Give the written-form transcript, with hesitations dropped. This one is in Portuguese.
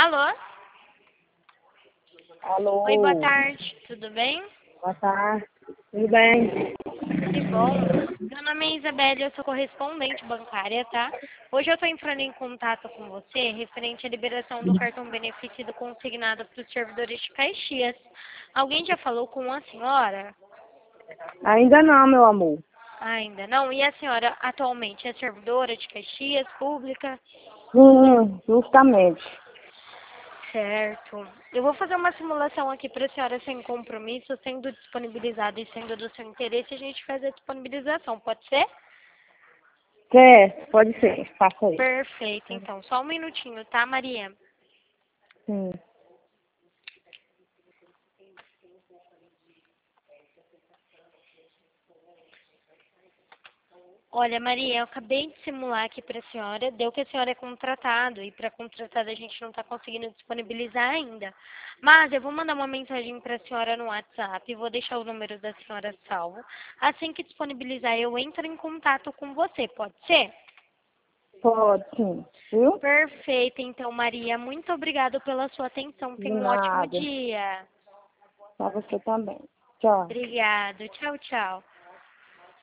Alô? Alô? Oi, boa tarde. Tudo bem? Boa tarde. Tudo bem? Que bom. Meu nome é Isabelle, eu sou correspondente bancária, tá? Hoje eu estou entrando em contato com você referente à liberação do cartão benefício do consignado para os servidores de Caxias. Alguém já falou com a senhora? Ainda não, meu amor. Ainda não? E a senhora atualmente é servidora de Caxias, pública? Justamente. Certo. Eu vou fazer uma simulação aqui para a senhora sem compromisso, sendo disponibilizado e sendo do seu interesse, a gente faz a disponibilização, pode ser? Quer? Pode ser. Faça aí. Perfeito, então. Só um minutinho, tá, Maria? Sim. Olha, Maria, eu acabei de simular aqui para a senhora, deu que a senhora é contratado, e para contratada a gente não está conseguindo disponibilizar ainda. Mas eu vou mandar uma mensagem para a senhora no WhatsApp, vou deixar o número da senhora salvo. Assim que disponibilizar, eu entro em contato com você, pode ser? Pode, sim. Viu? Perfeito, então, Maria. Muito obrigada pela sua atenção. De Tenha um ótimo nada. dia. Pra você também. Tchau. Obrigada. Tchau, tchau.